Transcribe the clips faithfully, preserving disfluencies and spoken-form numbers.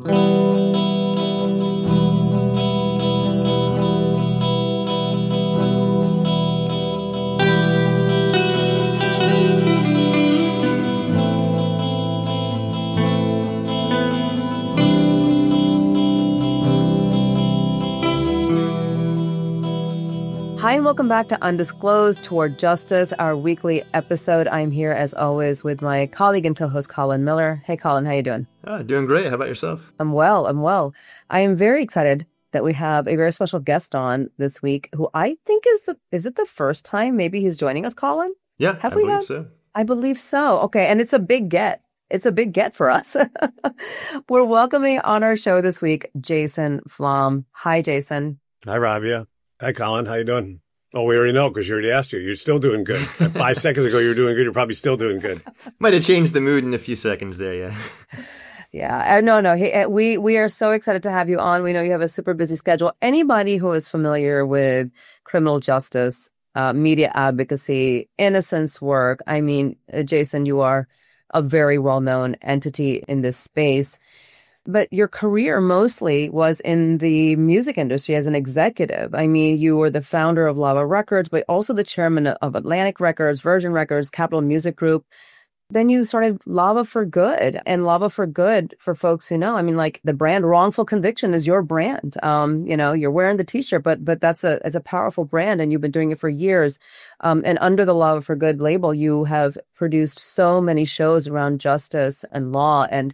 Hi, and welcome back to Undisclosed Toward Justice, our weekly episode. I'm here, as always, with my colleague and co-host, Colin Miller. Hey, Colin, how you doing? Ah, doing great. How about yourself? I'm well. I'm well. I am very excited that we have a very special guest on this week, who I think is the is it the first time maybe he's joining us, Colin? Yeah, have I we believe had? so. I believe so. Okay, and it's a big get. It's a big get for us. We're welcoming on our show this week, Jason Flom. Hi, Jason. Hi, Rabia. Hi, Colin. How you doing? Oh, we already know because you already asked you. You're still doing good. Five seconds ago, you were doing good. You're probably still doing good. Might have changed the mood in a few seconds there, yeah. Yeah, uh, no, no. He, uh, we we are so excited to have you on. We know you have a super busy schedule. Anybody who is familiar with criminal justice, uh, media advocacy, innocence work, I mean, uh, Jason, you are a very well-known entity in this space. But your career mostly was in the music industry as an executive. I mean, you were the founder of Lava Records, but also the chairman of Atlantic Records, Virgin Records, Capitol Music Group. Then you started Lava for Good. And Lava for Good, for folks who know, I mean, like the brand Wrongful Conviction is your brand. Um, you know, you're wearing the T-shirt, but but that's a it's a powerful brand, and you've been doing it for years. Um, and under the Lava for Good label, you have produced so many shows around justice and law. And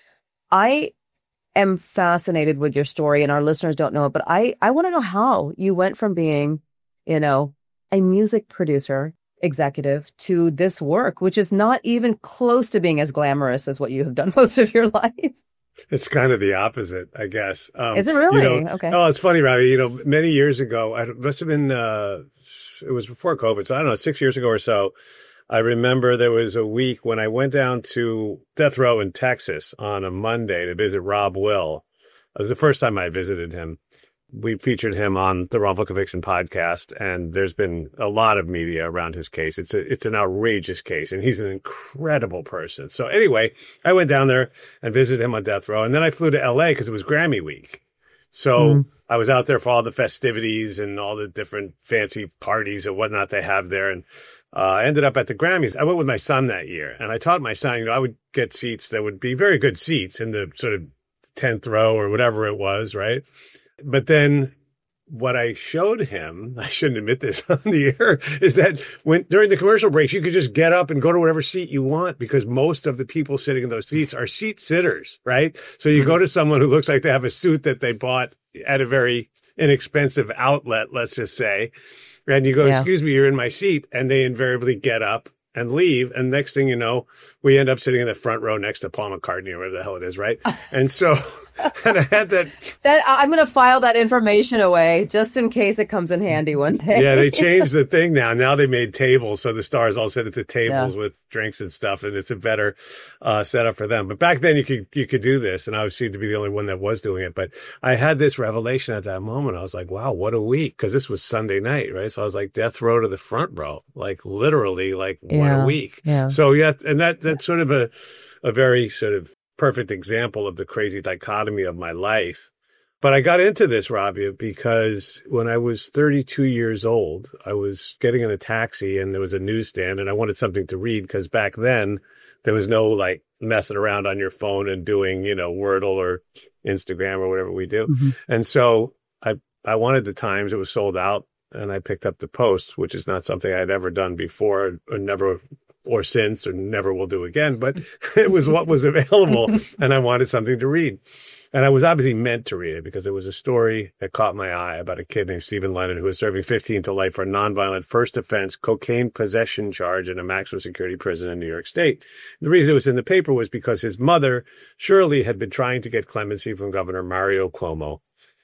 I am fascinated with your story, and our listeners don't know it, but I, I want to know how you went from being, you know, a music producer executive to this work, which is not even close to being as glamorous as what you have done most of your life. It's kind of the opposite, I guess. Um, is it really? You know, okay. Oh, it's funny, Robbie. You know, many years ago, I must have been, uh, it was before COVID, so I don't know, six years ago or so, I remember there was a week when I went down to Death Row in Texas on a Monday to visit Rob Will. It was the first time I visited him. We featured him on the Wrongful Conviction podcast, and there's been a lot of media around his case. It's a, it's an outrageous case, and he's an incredible person. So anyway, I went down there and visited him on Death Row, and then I flew to L A because it was Grammy week. So mm. I was out there for all the festivities and all the different fancy parties and whatnot they have there, and Uh, I ended up at the Grammys. I went with my son that year, and I taught my son, you know, I would get seats that would be very good seats in the sort of tenth row or whatever it was, right? But then what I showed him, I shouldn't admit this on the air, is that when during the commercial breaks, you could just get up and go to whatever seat you want because most of the people sitting in those seats are seat sitters, right? So you go to someone who looks like they have a suit that they bought at a very inexpensive outlet, let's just say. And you go, yeah. excuse me, you're in my seat. And they invariably get up and leave. And next thing you know, we end up sitting in the front row next to Paul McCartney or whatever the hell it is, right? And so, and I had that. That I'm going to file that information away just in case it comes in handy one day. Yeah, they changed the thing now. Now they made tables. So the stars all sit at the tables yeah. with drinks and stuff. And it's a better uh, setup for them. But back then you could, you could do this. And I seemed to be the only one that was doing it. But I had this revelation at that moment. I was like, wow, what a week. Because this was Sunday night, right? So I was like, death row to the front row, like literally like yeah. what a week. Yeah. So yeah, and that that's sort of a, a very sort of perfect example of the crazy dichotomy of my life. But I got into this, Rabia, because when I was thirty-two years old, I was getting in a taxi and there was a newsstand and I wanted something to read because back then there was no like messing around on your phone and doing, you know, Wordle or Instagram or whatever we do. Mm-hmm. And so I, I wanted the Times. It was sold out. And I picked up the Post, which is not something I'd ever done before or never or since or never will do again. But it was what was available and I wanted something to read. And I was obviously meant to read it because it was a story that caught my eye about a kid named Stephen Lennon who was serving fifteen to life for a nonviolent first offense cocaine possession charge in a maximum security prison in New York State. The reason it was in the paper was because his mother, Shirley, had been trying to get clemency from Governor Mario Cuomo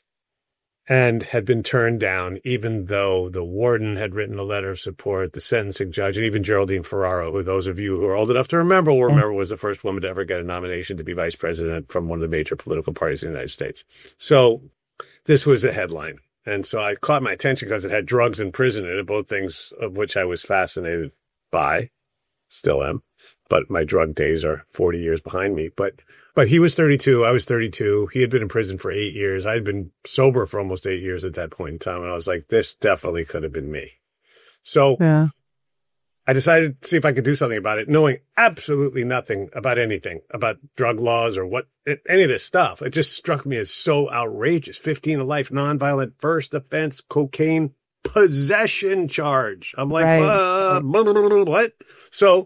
and had been turned down, even though the warden had written a letter of support, the sentencing judge, and even Geraldine Ferraro, who those of you who are old enough to remember will remember was the first woman to ever get a nomination to be vice president from one of the major political parties in the United States. So this was a headline. And so I caught my attention because it had drugs in prison in it, both things of which I was fascinated by, still am. but my drug days are forty years behind me. But but he was thirty-two. I was thirty-two. He had been in prison for eight years. I had been sober for almost eight years at that point in time. And I was like, this definitely could have been me. So yeah. I decided to see if I could do something about it, knowing absolutely nothing about anything, about drug laws or what, any of this stuff. It just struck me as so outrageous. fifteen to life, nonviolent first offense, cocaine possession charge. I'm like, right. uh, blah, blah, blah, blah, what? So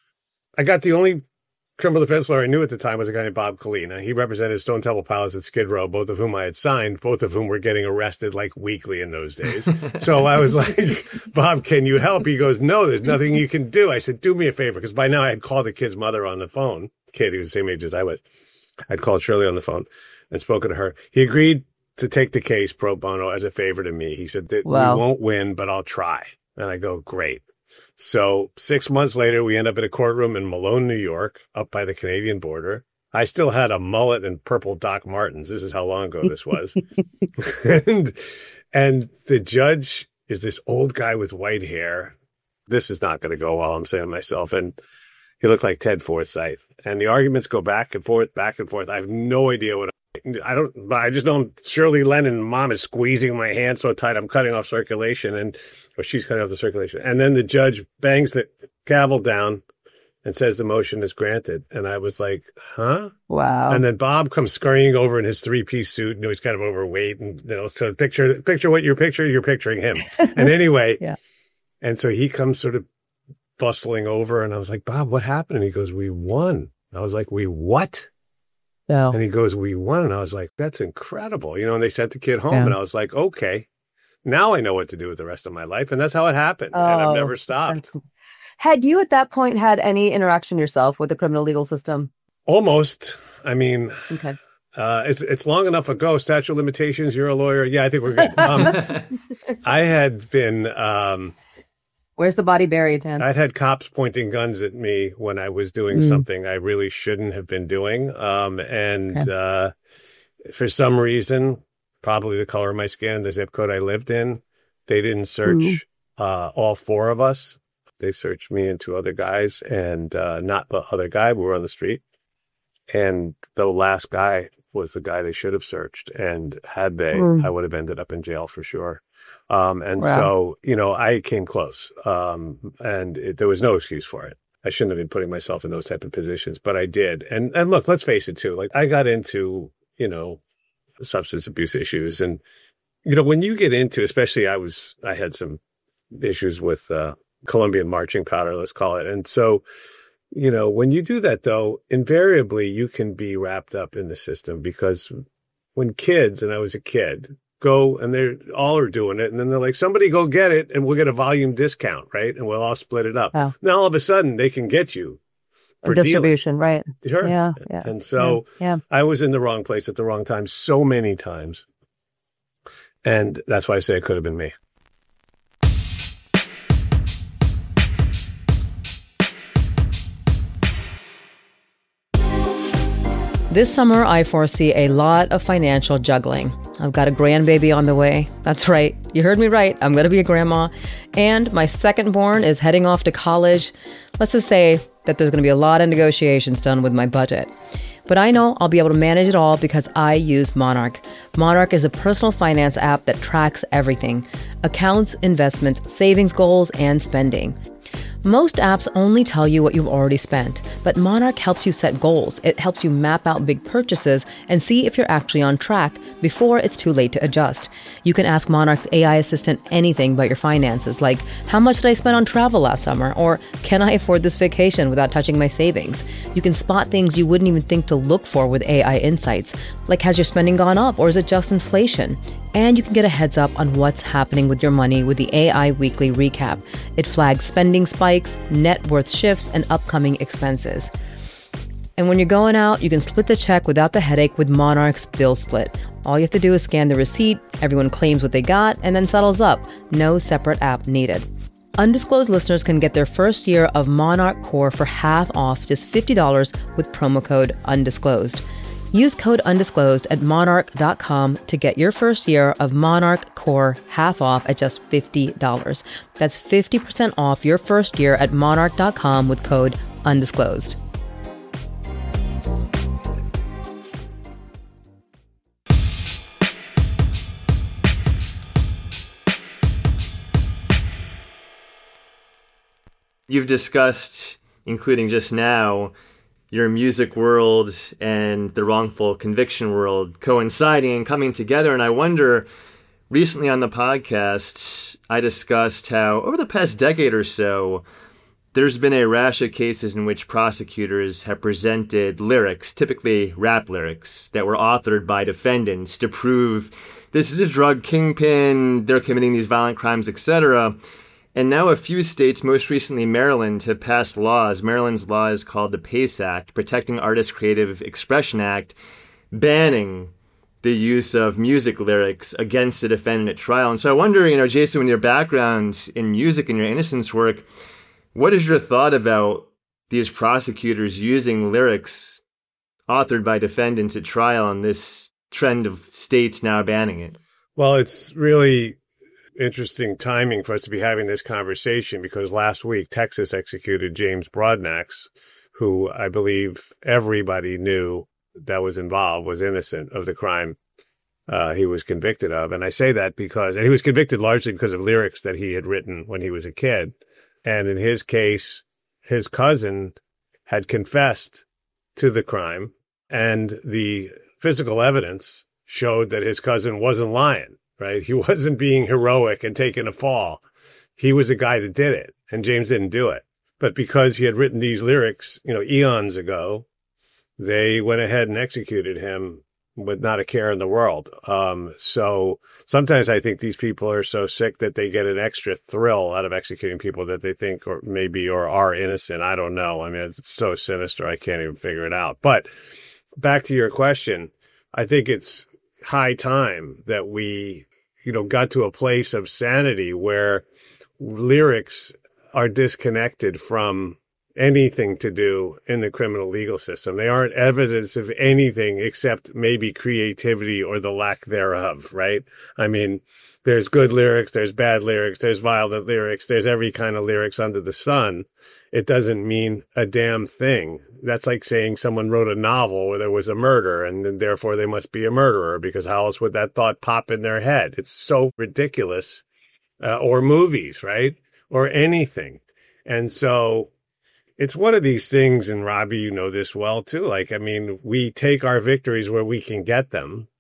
I got the only criminal defense lawyer I knew at the time was a guy named Bob Kalina. He represented Stone Temple Pilots at Skid Row, both of whom I had signed, both of whom were getting arrested like weekly in those days. So I was like, Bob, can you help? He goes, no, there's nothing you can do. I said, do me a favor. Because by now I had called the kid's mother on the phone. The kid, he was the same age as I was. I'd called Shirley on the phone and spoken to her. He agreed to take the case pro bono as a favor to me. He said, wow. We won't win, but I'll try. And I go, great. So six months later, we end up in a courtroom in Malone, New York, up by the Canadian border. I still had a mullet and purple Doc Martens. This is how long ago this was. and, and the judge is this old guy with white hair. This is not going to go well, I'm saying to myself. And he looked like Ted Forsyth. And the arguments go back and forth, back and forth. I have no idea what I don't, but I just know Shirley Lennon, mom, is squeezing my hand so tight I'm cutting off circulation, and or she's cutting off the circulation. And then the judge bangs the gavel down and says the motion is granted. And I was like, huh? Wow. And then Bob comes scurrying over in his three-piece suit. You know, he's kind of overweight, and you know, so picture picture what you're picturing. You're picturing him. And anyway, yeah. And so he comes sort of bustling over, and I was like, Bob, what happened? And he goes, we won. I was like, we what? No. And he goes, we won. And I was like, that's incredible. You know, and they sent the kid home. Yeah. And I was like, okay, now I know what to do with the rest of my life. And that's how it happened. Oh, and I've never stopped. Had you at that point had any interaction yourself with the criminal legal system? Almost. I mean, okay. uh, it's, it's long enough ago. Statute of limitations. You're a lawyer. Yeah, I think we're good. Um, I had been... Um, Where's the body buried, man? I'd had cops pointing guns at me when I was doing mm. something I really shouldn't have been doing. Um, and okay. uh, for some reason, probably the color of my skin, the zip code I lived in, they didn't search uh, all four of us. They searched me and two other guys, and uh, not the other guy. We were on the street. And the last guy was the guy they should have searched. And had they, mm. I would have ended up in jail for sure. Um, and wow. so, you know, I came close, um, and it, there was no excuse for it. I shouldn't have been putting myself in those type of positions, but I did. And, and look, let's face it too. Like I got into, you know, substance abuse issues, and, you know, when you get into, especially I was, I had some issues with, uh, Colombian marching powder, let's call it. And so, you know, when you do that though, invariably you can be wrapped up in the system, because when kids, and I was a kid, go and they're all are doing it, and then they're like, somebody go get it and we'll get a volume discount, right? And we'll all split it up. Oh. Now all of a sudden they can get you for distribution, dealing. right? Sure. Yeah, yeah. And so yeah, yeah. I was in the wrong place at the wrong time so many times. And that's why I say it could have been me. This summer, I foresee a lot of financial juggling. I've got a grandbaby on the way. That's right. You heard me right. I'm going to be a grandma. And my second born is heading off to college. Let's just say that there's going to be a lot of negotiations done with my budget. But I know I'll be able to manage it all because I use Monarch. Monarch is a personal finance app that tracks everything: accounts, investments, savings goals, and spending. Most apps only tell you what you've already spent, but Monarch helps you set goals. It helps you map out big purchases and see if you're actually on track before it's too late to adjust. You can ask Monarch's A I assistant anything about your finances, like, how much did I spend on travel last summer? Or can I afford this vacation without touching my savings? You can spot things you wouldn't even think to look for with A I insights, like, has your spending gone up or is it just inflation? And you can get a heads up on what's happening with your money with the A I Weekly Recap. It flags spending spikes, net worth shifts, and upcoming expenses. And when you're going out, you can split the check without the headache with Monarch's Bill Split. All you have to do is scan the receipt, everyone claims what they got, and then settles up. No separate app needed. Undisclosed listeners can get their first year of Monarch Core for half off, just fifty dollars with promo code UNDISCLOSED. Use code UNDISCLOSED at monarch dot com to get your first year of Monarch Core half off at just fifty dollars. That's fifty percent off your first year at monarch dot com with code undisclosed. You've discussed, including just now, your music world and the wrongful conviction world coinciding and coming together. And I wonder, recently on the podcast, I discussed how over the past decade or so, there's been a rash of cases in which prosecutors have presented lyrics, typically rap lyrics, that were authored by defendants to prove this is a drug kingpin, they're committing these violent crimes, et cetera. And now a few states, most recently Maryland, have passed laws. Maryland's law is called the PACE Act, Protecting Artists' Creative Expression Act, banning the use of music lyrics against a defendant at trial. And so I wonder, you know, Jason, with your background in music and your innocence work, what is your thought about these prosecutors using lyrics authored by defendants at trial and this trend of states now banning it? Well, it's really interesting timing for us to be having this conversation because last week Texas executed James Broadnax, who I believe everybody knew that was involved was innocent of the crime uh, he was convicted of. And I say that because, and he was convicted largely because of lyrics that he had written when he was a kid. And in his case, his cousin had confessed to the crime, and the physical evidence showed that his cousin wasn't lying. Right? He wasn't being heroic and taking a fall. He was the guy that did it, and James didn't do it. But because he had written these lyrics, you know, eons ago, they went ahead and executed him with not a care in the world. Um, so sometimes I think these people are so sick that they get an extra thrill out of executing people that they think or maybe or are innocent. I don't know. I mean, it's so sinister, I can't even figure it out. But back to your question, I think it's high time that we, you know, got to a place of sanity where lyrics are disconnected from anything to do in the criminal legal system. They aren't evidence of anything except maybe creativity or the lack thereof, right? I mean, there's good lyrics, there's bad lyrics, there's violent lyrics, there's every kind of lyrics under the sun. It doesn't mean a damn thing. That's like saying someone wrote a novel where there was a murder and then therefore they must be a murderer, because how else would that thought pop in their head? It's so ridiculous. Uh, or movies, right? Or anything. And so it's one of these things, and Robbie, you know this well too. Like, I mean, we take our victories where we can get them.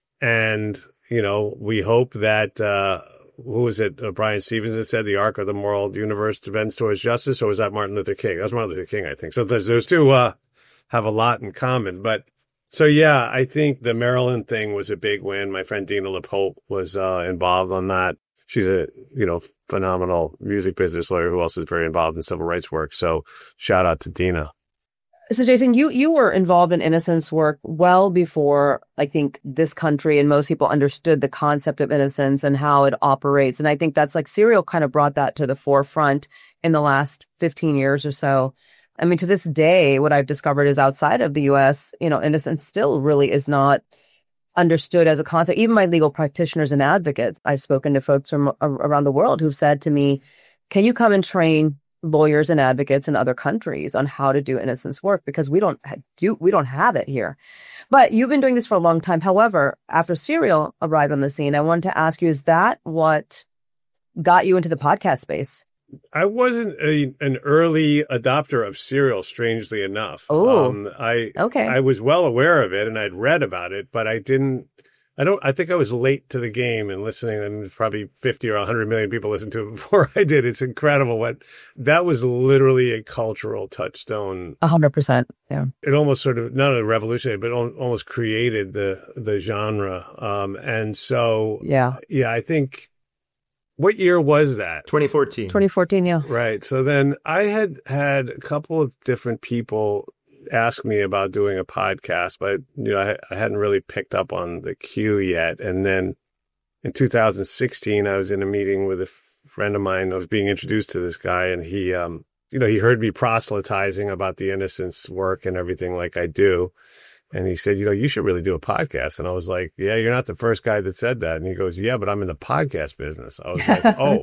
And, you know, we hope that, uh, who was it? Uh, Brian Stevenson said the arc of the moral universe bends towards justice, or was that Martin Luther King? That's Martin Luther King, I think. So those, those two uh, have a lot in common. But so, yeah, I think the Maryland thing was a big win. My friend Dina LaPope was uh, involved on that. She's a, you know, phenomenal music business lawyer who also is very involved in civil rights work. So shout out to Dina. So, Jason, you you were involved in innocence work well before, I think, this country and most people understood the concept of innocence and how it operates. And I think that's like Serial kind of brought that to the forefront in the last fifteen years or so. I mean, to this day, what I've discovered is outside of the U S, you know, innocence still really is not understood as a concept. Even my legal practitioners and advocates, I've spoken to folks from around the world who've said to me, can you come and train lawyers and advocates in other countries on how to do innocence work? Because we don't do, we don't have it here. But you've been doing this for a long time. However, after Serial arrived on the scene, I wanted to ask you, is that what got you into the podcast space? I wasn't a, an early adopter of Serial, strangely enough. Oh, um, I okay. I was well aware of it and I'd read about it, but I didn't. I don't. I think I was late to the game and listening. And probably fifty or a hundred million people listened to it before I did. It's incredible what that was. Literally a cultural touchstone. A hundred percent. Yeah. It almost sort of not a revolutionary, but almost created the the genre. Um, and so yeah, yeah, I think. What year was that? twenty fourteen. twenty fourteen, yeah. Right. So then I had had a couple of different people ask me about doing a podcast, but you know, I, I hadn't really picked up on the cue yet. And then in two thousand sixteen, I was in a meeting with a friend of mine. I was being introduced to this guy, and he, um, you know, he heard me proselytizing about the innocence work and everything like I do. And he said, you know, you should really do a podcast. And I was like, yeah, you're not the first guy that said that. And he goes, yeah, but I'm in the podcast business. I was like, oh,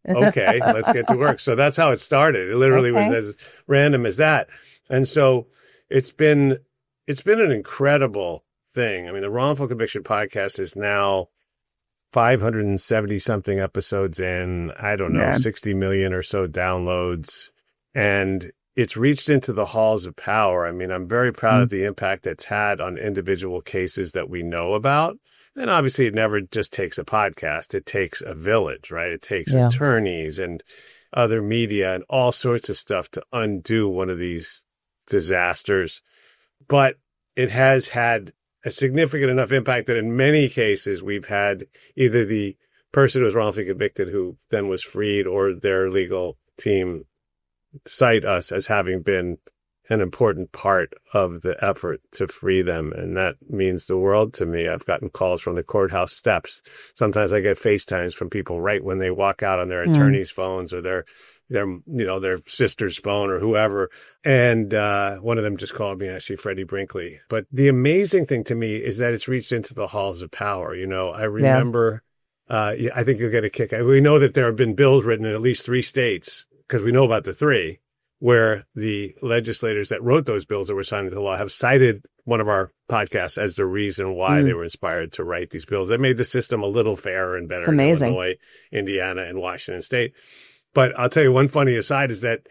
okay, let's get to work. So that's how it started. It literally okay. was as random as that. And so it's been, it's been an incredible thing. I mean, the Wrongful Conviction podcast is now five hundred seventy something episodes in, I don't know, yeah. sixty million or so downloads. And it's reached into the halls of power. I mean, I'm very proud mm. of the impact that's had on individual cases that we know about. And obviously, it never just takes a podcast. It takes a village, right? It takes yeah. attorneys and other media and all sorts of stuff to undo one of these disasters. But it has had a significant enough impact that in many cases, we've had either the person who was wrongfully convicted who then was freed or their legal team cite us as having been an important part of the effort to free them. And that means the world to me. I've gotten calls from the courthouse steps. Sometimes I get FaceTimes from people right when they walk out on their mm. attorney's phones or their, their, you know, their sister's phone or whoever. And, uh, one of them just called me, actually, Freddie Brinkley. But the amazing thing to me is that it's reached into the halls of power. You know, I remember, yeah. uh, I think you'll get a kick. We know that there have been bills written in at least three states because we know about the three, where the legislators that wrote those bills that were signed into law have cited one of our podcasts as the reason why mm. they were inspired to write these bills. That made the system a little fairer and better in Illinois, Indiana, and Washington State. But I'll tell you one funny aside is that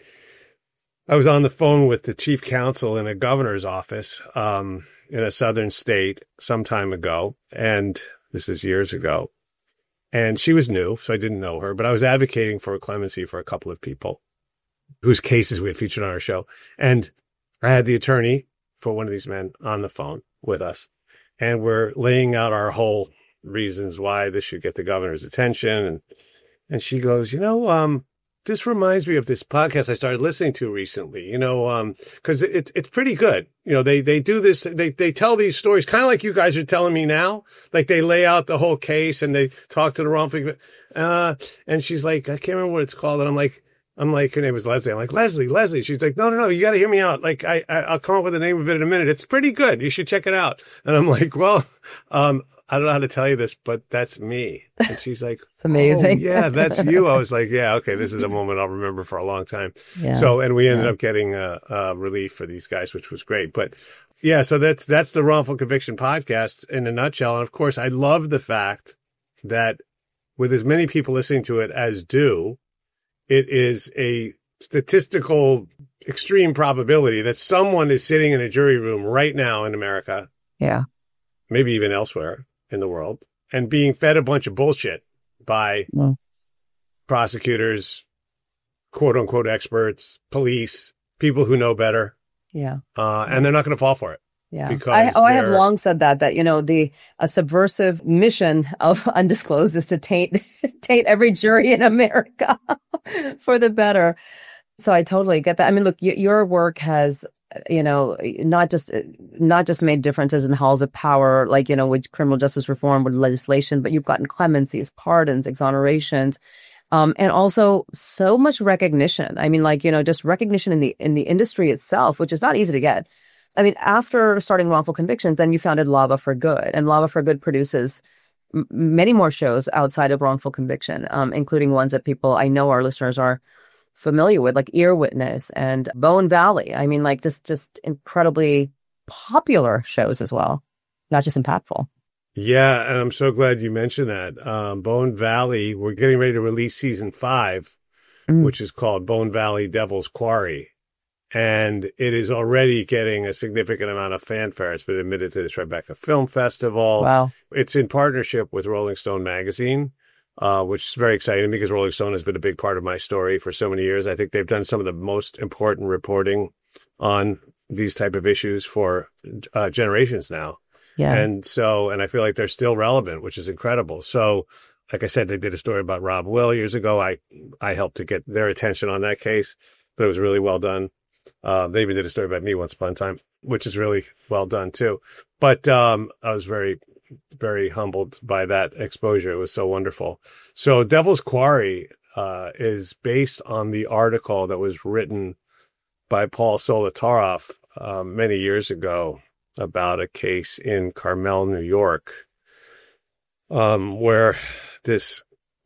I was on the phone with the chief counsel in a governor's office um, in a southern state some time ago, and this is years ago. And she was new, so I didn't know her, but I was advocating for clemency for a couple of people whose cases we had featured on our show. And I had the attorney for one of these men on the phone with us. And we're laying out our whole reasons why this should get the governor's attention. And and she goes, you know, um, this reminds me of this podcast I started listening to recently, you know, um, because it, it's pretty good. You know, they, they do this, they, they tell these stories kind of like you guys are telling me now. Like they lay out the whole case and they talk to the wrongful. Uh, and she's like, I can't remember what it's called. And I'm like, I'm like, her name was Leslie. I'm like, Leslie, Leslie. She's like, no, no, no, you got to hear me out. Like, I, I, I'll come up with the name of it in a minute. It's pretty good. You should check it out. And I'm like, well, um, I don't know how to tell you this, but that's me. And she's like, it's amazing. Oh, yeah, that's you. I was like, yeah, okay, this is a moment I'll remember for a long time. Yeah. So, and we ended yeah. up getting a, a relief for these guys, which was great. But yeah, so that's, that's the Wrongful Conviction podcast in a nutshell. And of course, I love the fact that with as many people listening to it as do, it is a statistical extreme probability that someone is sitting in a jury room right now in America. Yeah. Maybe even elsewhere in the world and being fed a bunch of bullshit by well. prosecutors, quote unquote experts, police, people who know better. Yeah. Uh, and they're not going to fall for it. Yeah. I, oh, I have long said that, that, you know, the a subversive mission of Undisclosed is to taint, taint every jury in America for the better. So I totally get that. I mean, look, y- your work has, you know, not just, not just made differences in the halls of power, like, you know, with criminal justice reform, with legislation, but you've gotten clemencies, pardons, exonerations, um, and also so much recognition. I mean, like, you know, just recognition in the, in the industry itself, which is not easy to get. I mean, after starting Wrongful Convictions, then you founded Lava for Good, and Lava for Good produces m- many more shows outside of Wrongful Conviction, um, including ones that people, I know our listeners are familiar with, like Ear Witness and Bone Valley. I mean, like this just incredibly popular shows as well, not just impactful. Yeah, and I'm so glad you mentioned that. Um, Bone Valley, we're getting ready to release season five, mm. which is called Bone Valley Devil's Quarry. And it is already getting a significant amount of fanfare. It's been admitted to the Tribeca Film Festival. Wow. It's in partnership with Rolling Stone magazine, uh, which is very exciting because Rolling Stone has been a big part of my story for so many years. I think they've done some of the most important reporting on these type of issues for uh, generations now. Yeah. And so, and I feel like they're still relevant, which is incredible. So, like I said, they did a story about Rob Will years ago. I, I helped to get their attention on that case, but it was really well done. Uh, they even did a story about me once upon a time, which is really well done too. But um, I was very, very humbled by that exposure. It was so wonderful. So Devil's Quarry uh, is based on the article that was written by Paul Solotaroff uh, many years ago about a case in Carmel, New York, um, where this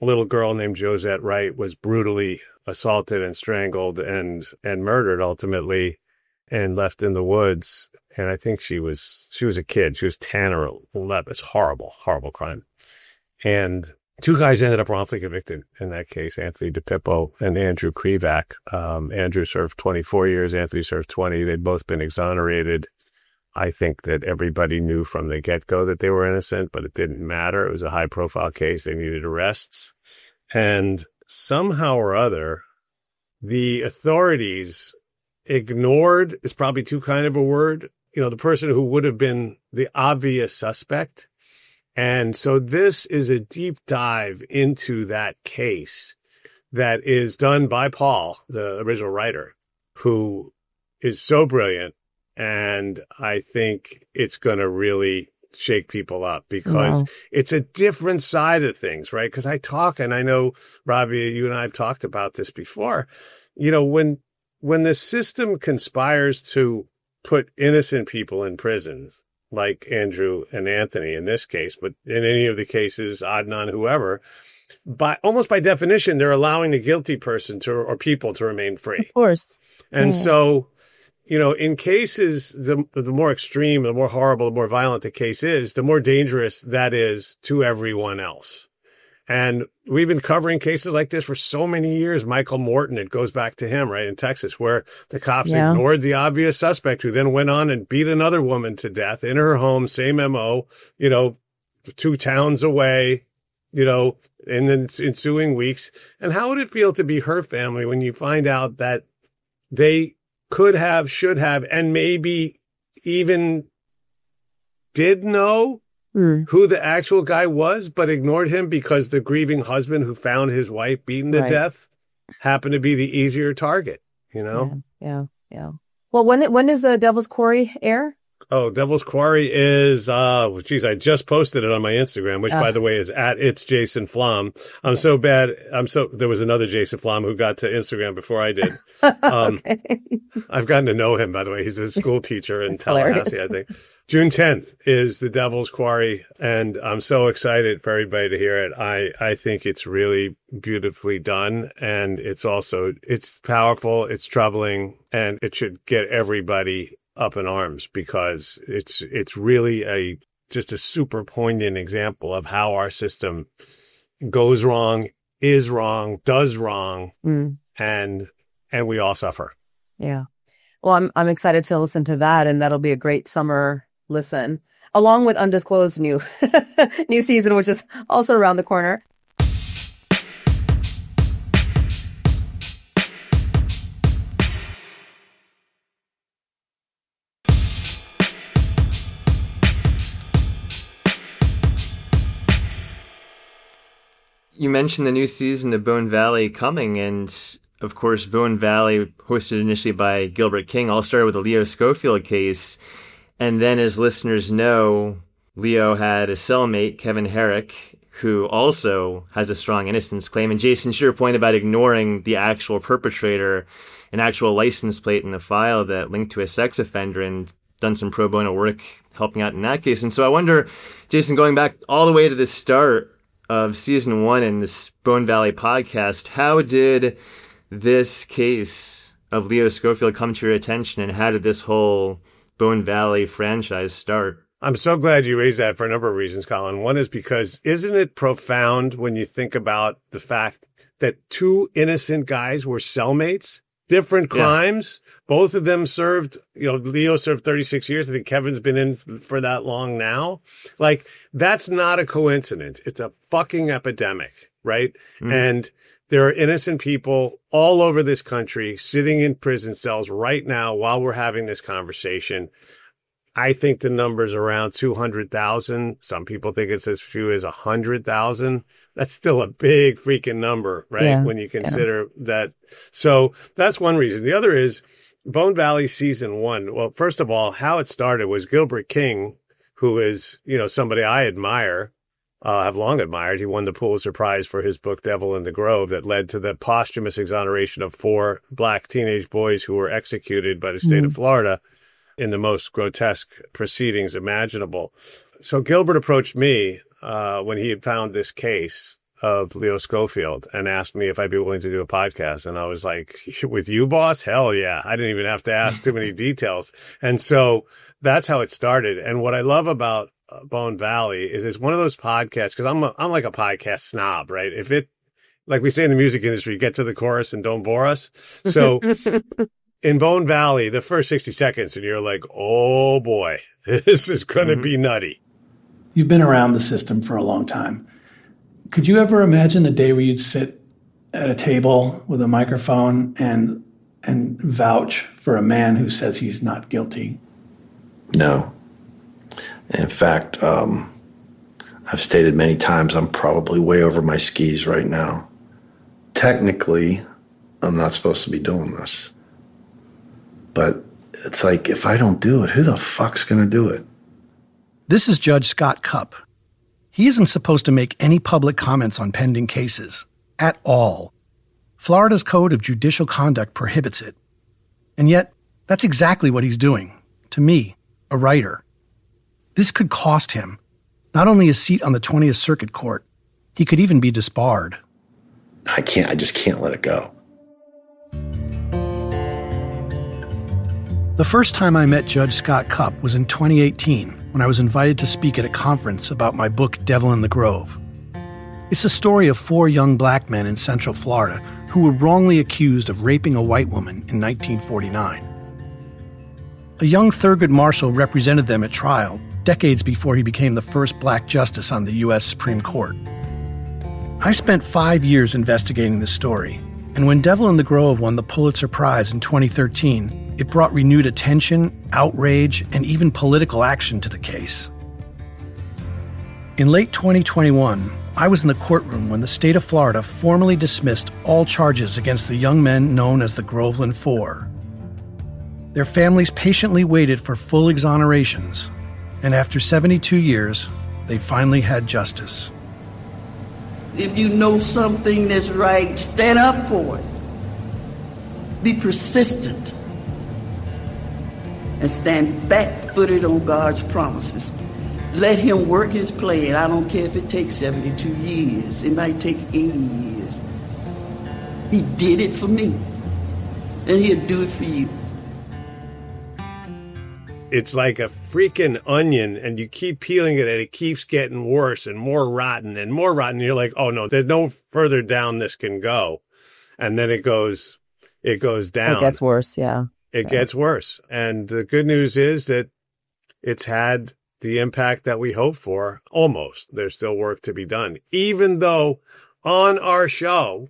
little girl named Josette Wright was brutally assaulted and strangled and and murdered ultimately and left in the woods. And I think she was she was a kid. She was ten or eleven. It's horrible, horrible crime. And two guys ended up wrongfully convicted in that case, Anthony DePippo and Andrew Krivak. Um, Andrew served twenty-four years. Anthony served twenty. They'd both been exonerated. I think that everybody knew from the get-go that they were innocent, but it didn't matter. It was a high-profile case. They needed arrests. And somehow or other, the authorities ignored, is probably too kind of a word, you know, the person who would have been the obvious suspect. And so this is a deep dive into that case that is done by Paul, the original writer, who is so brilliant. And I think it's going to really shake people up because wow. it's a different side of things, right? Because I talk, and I know, Robbie, you and I have talked about this before. You know, when when the system conspires to put innocent people in prisons, like Andrew and Anthony in this case, but in any of the cases, Adnan, whoever, by almost by definition, they're allowing the guilty person to or people to remain free. Of course. And yeah. so, you know, in cases, the the more extreme, the more horrible, the more violent the case is, the more dangerous that is to everyone else. And we've been covering cases like this for so many years. Michael Morton, it goes back to him, right, in Texas, where the cops yeah. ignored the obvious suspect who then went on and beat another woman to death in her home, same M O, you know, two towns away, you know, in the ensuing weeks. And how would it feel to be her family when you find out that they could have, should have, and maybe even did know mm. who the actual guy was, but ignored him because the grieving husband who found his wife beaten to right. death happened to be the easier target, you know? Yeah, yeah. yeah. Well, when when does the Devil's Quarry air? Oh, Devil's Quarry is, uh, geez, I just posted it on my Instagram, which, uh. by the way, is at It's Jason Flom. I'm so bad. I'm so, there was another Jason Flom who got to Instagram before I did. Um, okay. I've gotten to know him, by the way. He's a school teacher in Tallahassee, hilarious. I think. June tenth is the Devil's Quarry, and I'm so excited for everybody to hear it. I, I think it's really beautifully done, and it's also, it's powerful, it's troubling, and it should get everybody up in arms because it's it's really a just a super poignant example of how our system goes wrong, is wrong, does wrong, mm. and and we all suffer. Yeah. Well, I'm I'm excited to listen to that, and that'll be a great summer listen, along with Undisclosed new new season, which is also around the corner. You mentioned the new season of Bone Valley coming, and of course, Bone Valley, hosted initially by Gilbert King, all started with the Leo Schofield case. And then, as listeners know, Leo had a cellmate, Kevin Herrick, who also has a strong innocence claim. And Jason, to your point about ignoring the actual perpetrator, an actual license plate in the file that linked to a sex offender, and done some pro bono work helping out in that case. And so I wonder, Jason, going back all the way to the start of season one in this Bone Valley podcast, how did this case of Leo Schofield come to your attention, and how did this whole Bone Valley franchise start? I'm so glad you raised that for a number of reasons, Colin. One is because isn't it profound when you think about the fact that two innocent guys were cellmates? Different crimes. Yeah. Both of them served, you know, Leo served thirty-six years. I think Kevin's been in for that long now. Like, that's not a coincidence. It's a fucking epidemic, right? Mm. And there are innocent people all over this country sitting in prison cells right now while we're having this conversation. I think the number's around two hundred thousand. Some people think it's as few as one hundred thousand. That's still a big freaking number, right? Yeah, when you consider yeah. that. So that's one reason. The other is Bone Valley season one. Well, first of all, how it started was Gilbert King, who is, you know, somebody I admire, uh, have long admired. He won the Pulitzer Prize for his book, Devil in the Grove, that led to the posthumous exoneration of four black teenage boys who were executed by the state mm-hmm. of Florida in the most grotesque proceedings imaginable. So Gilbert approached me uh, when he had found this case of Leo Schofield and asked me if I'd be willing to do a podcast. And I was like, with you, boss? Hell yeah. I didn't even have to ask too many details. And so that's how it started. And what I love about Bone Valley is it's one of those podcasts, because I'm, a, I'm like a podcast snob, right? If it, like we say in the music industry, get to the chorus and don't bore us. So in Bone Valley, the first sixty seconds, and you're like, oh boy, this is going to mm-hmm. be nutty. You've been around the system for a long time. Could you ever imagine the day where you'd sit at a table with a microphone and and vouch for a man who says he's not guilty? No. In fact, um, I've stated many times I'm probably way over my skis right now. Technically, I'm not supposed to be doing this. But it's like, if I don't do it, who the fuck's going to do it? This is Judge Scott Cupp. He isn't supposed to make any public comments on pending cases. At all. Florida's Code of Judicial Conduct prohibits it. And yet, that's exactly what he's doing. To me, a writer. This could cost him not only a seat on the twentieth Circuit Court, he could even be disbarred. I can't, I just can't let it go. The first time I met Judge Scott Cupp was in twenty eighteen, when I was invited to speak at a conference about my book, Devil in the Grove. It's the story of four young black men in Central Florida who were wrongly accused of raping a white woman in nineteen forty-nine. A young Thurgood Marshall represented them at trial, decades before he became the first black justice on the U S Supreme Court. I spent five years investigating this story, and when Devil in the Grove won the Pulitzer Prize in twenty thirteen, it brought renewed attention, outrage, and even political action to the case. In late twenty twenty-one, I was in the courtroom when the state of Florida formally dismissed all charges against the young men known as the Groveland Four. Their families patiently waited for full exonerations, and after seventy-two years, they finally had justice. If you know something that's right, stand up for it. Be persistent. And stand fat-footed on God's promises. Let him work his plan. I don't care if it takes seventy-two years. It might take eighty years. He did it for me. And he'll do it for you. It's like a freaking onion, and you keep peeling it, and it keeps getting worse and more rotten and more rotten. You're like, oh, no, there's no further down this can go. And then it goes, it goes down. It gets worse, yeah. It yeah. gets worse. And the good news is that it's had the impact that we hoped for. Almost. There's still work to be done. Even though on our show,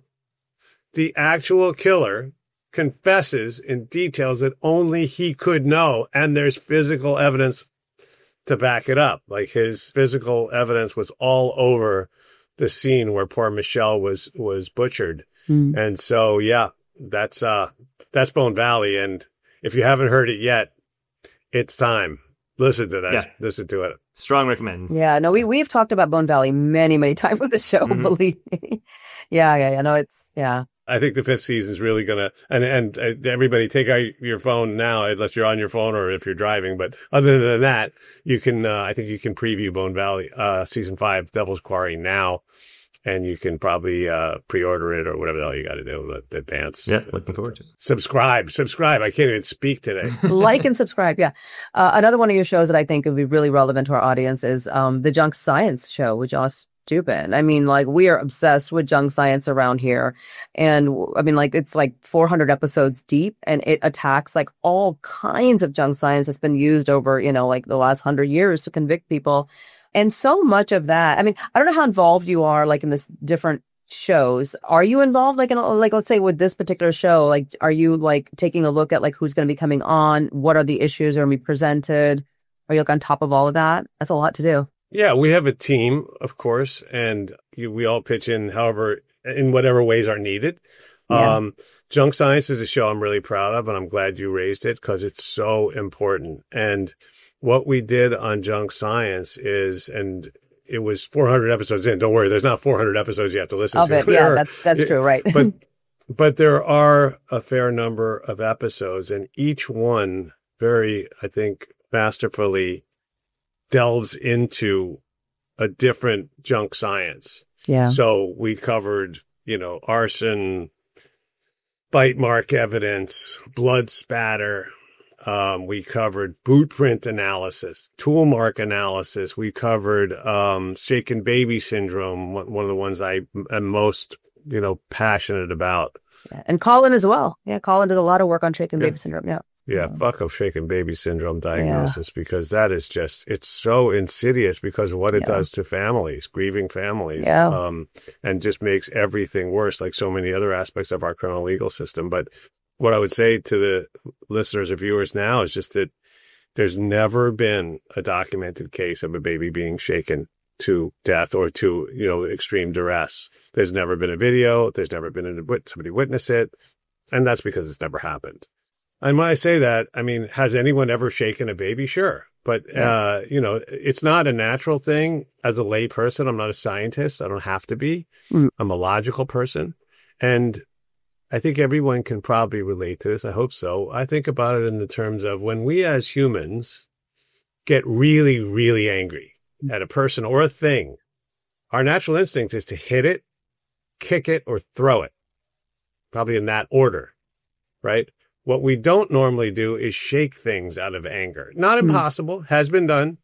the actual killer confesses in details that only he could know, and there's physical evidence to back it up. Like, his physical evidence was all over the scene where poor Michelle was was butchered. Mm. And so, yeah, that's uh that's Bone Valley. And if you haven't heard it yet, it's time. Listen to that. Yeah. Listen to it. Strong recommend. Yeah, no, we we've talked about Bone Valley many, many times on the show. Mm-hmm. Believe me. yeah, yeah, yeah. No, it's yeah. I think the fifth season is really going to, and, and uh, everybody take out your phone now, unless you're on your phone or if you're driving. But other than that, you can, uh, I think you can preview Bone Valley, uh, season five, Devil's Quarry now, and you can probably, uh, pre-order it or whatever the hell you got to do, but advance. Yeah, looking forward to it. Subscribe, subscribe. I can't even speak today. Like and subscribe. Yeah. Uh, another one of your shows that I think would be really relevant to our audience is, um, the Junk Science Show with Josh Stupin. I mean, like, we are obsessed with junk science around here. And I mean, like, it's like four hundred episodes deep, and it attacks like all kinds of junk science that's been used over, you know, like the last hundred years to convict people. And so much of that, I mean, I don't know how involved you are, like, in this different shows. Are you involved, like, in, like, let's say with this particular show, like, are you like taking a look at like who's going to be coming on? What are the issues that are going to be presented? Are you like on top of all of that? That's a lot to do. Yeah, we have a team, of course, and we all pitch in however, in whatever ways are needed. Yeah. Um, Junk Science is a show I'm really proud of, and I'm glad you raised it because it's so important. And what we did on Junk Science is, and it was four hundred episodes in. Don't worry, there's not four hundred episodes you have to listen of to. It. Yeah, that's that's true, right? but but there are a fair number of episodes, and each one very, I think, masterfully delves into a different junk science. Yeah. So we covered, you know, arson, bite mark evidence, blood spatter. Um, we covered boot print analysis, tool mark analysis. We covered um, shaken baby syndrome, one of the ones I am most, you know, passionate about. Yeah. And Colin as well. Yeah, Colin did a lot of work on shaken yeah. baby syndrome. Yeah. Yeah, yeah. fuck up shaken baby syndrome diagnosis yeah. because that is just, it's so insidious because of what it yeah. does to families, grieving families, yeah. um, and just makes everything worse, like so many other aspects of our criminal legal system. But what I would say to the listeners or viewers now is just that there's never been a documented case of a baby being shaken to death or to, you know, extreme duress. There's never been a video. There's never been a, somebody witness it. And that's because it's never happened. And when I say that, I mean, has anyone ever shaken a baby? Sure. But, yeah. uh, you know, it's not a natural thing. As a lay person, I'm not a scientist. I don't have to be. Mm. I'm a logical person. And I think everyone can probably relate to this. I hope so. I think about it in the terms of when we as humans get really, really angry at a person or a thing, our natural instinct is to hit it, kick it, or throw it. Probably in that order, right? What we don't normally do is shake things out of anger. Not impossible, mm. has been done,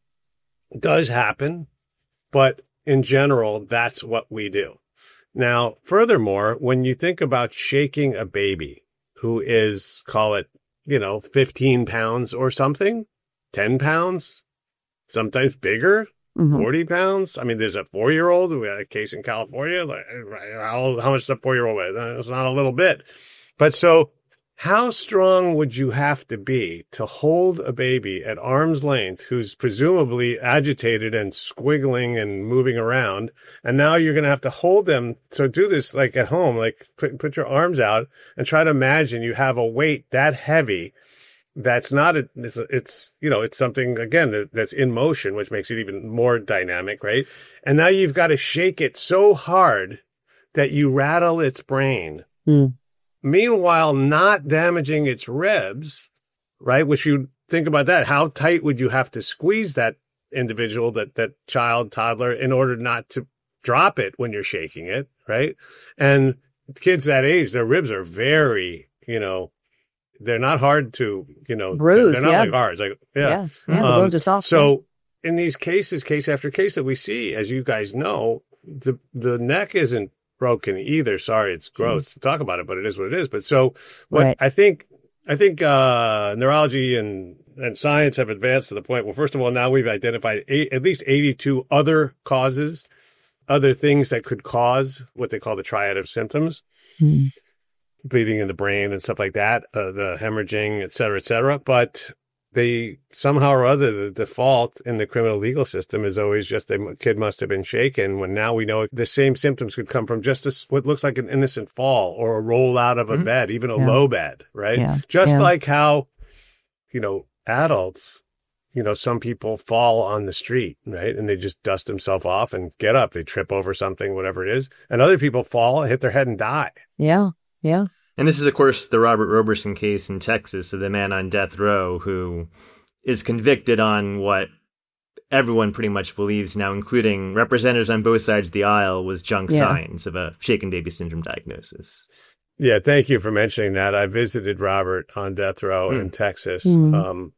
does happen, but in general, that's what we do. Now, furthermore, when you think about shaking a baby who is, call it, you know, fifteen pounds or something, ten pounds, sometimes bigger, mm-hmm. forty pounds. I mean, there's a four-year-old, we had a case in California. Like, how, how much does a four-year-old weigh? It's not a little bit. But so, how strong would you have to be to hold a baby at arm's length who's presumably agitated and squiggling and moving around? And now you're going to have to hold them. So do this like at home, like put, put your arms out and try to imagine you have a weight that heavy. That's not, a, it's, it's, you know, it's something, again, that, that's in motion, which makes it even more dynamic, right? And now you've got to shake it so hard that you rattle its brain. Mm. Meanwhile, not damaging its ribs, right? Which you think about that. How tight would you have to squeeze that individual, that, that child, toddler, in order not to drop it when you're shaking it, right? And kids that age, their ribs are very, you know, they're not hard to, you know, bruise. They're not yeah. like ours. Like, yeah. Yeah. yeah um, the bones are soft. So yeah. in these cases, case after case that we see, as you guys know, the, the neck isn't broken either. Sorry, it's gross mm. to talk about it, but it is what it is. But so what right. I think, I think uh, neurology and, and science have advanced to the point where, first of all, now we've identified eight, at least eighty-two other causes, other things that could cause what they call the triad of symptoms, mm. bleeding in the brain and stuff like that, uh, the hemorrhaging, et cetera, et cetera. But they somehow or other, the default in the criminal legal system is always just the kid must have been shaken, when now we know the same symptoms could come from just this, what looks like an innocent fall or a roll out of a mm-hmm. bed, even a yeah. low bed, right? Yeah. Just yeah. like how, you know, adults, you know, some people fall on the street, right? And they just dust themselves off and get up. They trip over something, whatever it is. And other people fall, hit their head and die. Yeah. Yeah. And this is, of course, the Robert Roberson case in Texas of the man on death row who is convicted on what everyone pretty much believes now, including representatives on both sides of the aisle, was junk yeah. science of a shaken baby syndrome diagnosis. Yeah, thank you for mentioning that. I visited Robert on death row mm. in Texas, mm. um,